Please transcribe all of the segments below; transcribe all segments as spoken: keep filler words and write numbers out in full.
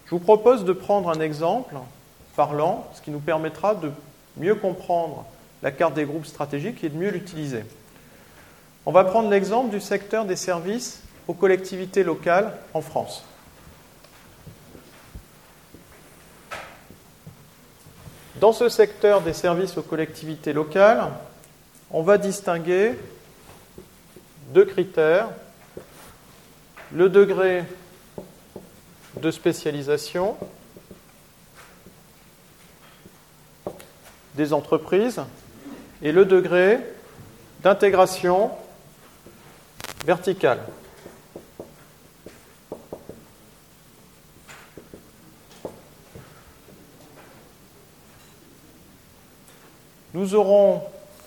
Je vous propose de prendre un exemple parlant, ce qui nous permettra de mieux comprendre la carte des groupes stratégiques et de mieux l'utiliser. On va prendre l'exemple du secteur des services aux collectivités locales en France. Dans ce secteur des services aux collectivités locales, on va distinguer deux critères. Le degré de spécialisation des entreprises et le degré d'intégration verticale. Nous aurons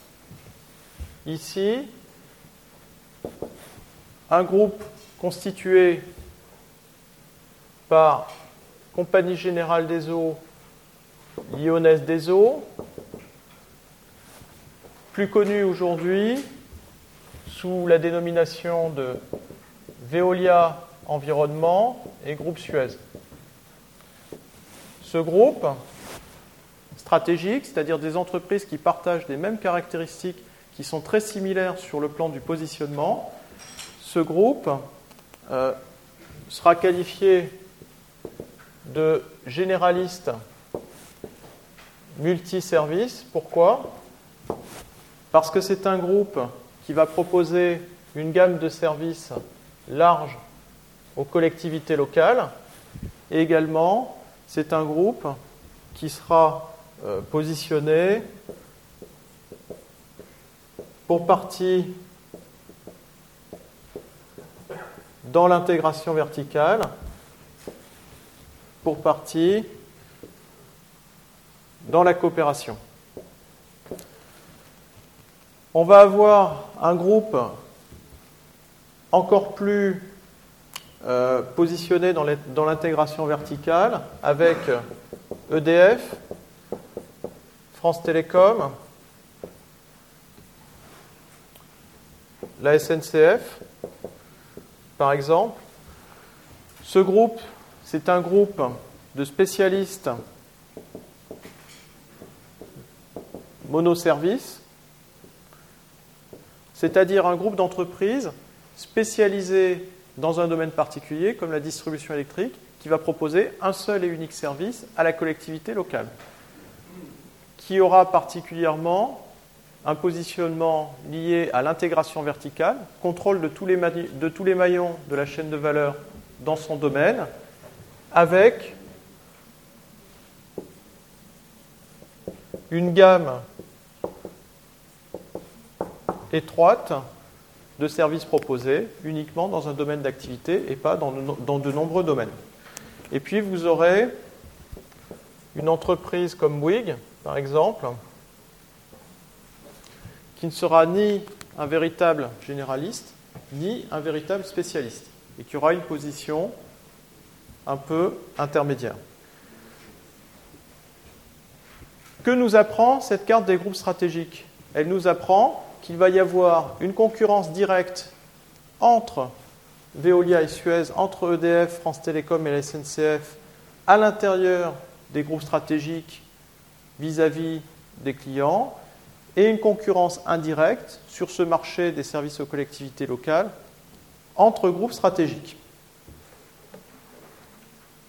ici un groupe constitué par Compagnie Générale des Eaux, Lyonnaise des Eaux, plus connu aujourd'hui sous la dénomination de Veolia Environnement et Groupe Suez. Ce groupe stratégique, c'est-à-dire des entreprises qui partagent les mêmes caractéristiques, qui sont très similaires sur le plan du positionnement, ce groupe euh, sera qualifié de généraliste multiservice. Pourquoi ? Parce que c'est un groupe qui va proposer une gamme de services large aux collectivités locales et également c'est un groupe qui sera euh, positionné pour partie dans l'intégration verticale, pour partie dans la coopération. On va avoir un groupe encore plus euh, positionné dans, les, dans l'intégration verticale avec E D F, France Télécom, la S N C F, par exemple. Ce groupe, c'est un groupe de spécialistes monoservices, c'est-à-dire un groupe d'entreprises spécialisées dans un domaine particulier, comme la distribution électrique, qui va proposer un seul et unique service à la collectivité locale, qui aura particulièrement un positionnement lié à l'intégration verticale, contrôle de tous les, ma- de tous les maillons de la chaîne de valeur dans son domaine, avec une gamme étroite de services proposés uniquement dans un domaine d'activité et pas dans de, dans de nombreux domaines. Et puis vous aurez une entreprise comme Bouygues, par exemple, qui ne sera ni un véritable généraliste, ni un véritable spécialiste, et qui aura une position un peu intermédiaire. Que nous apprend cette carte des groupes stratégiques ? Elle nous apprend qu'il va y avoir une concurrence directe entre Veolia et Suez, entre E D F, France Télécom et la S N C F, à l'intérieur des groupes stratégiques vis-à-vis des clients, et une concurrence indirecte sur ce marché des services aux collectivités locales entre groupes stratégiques.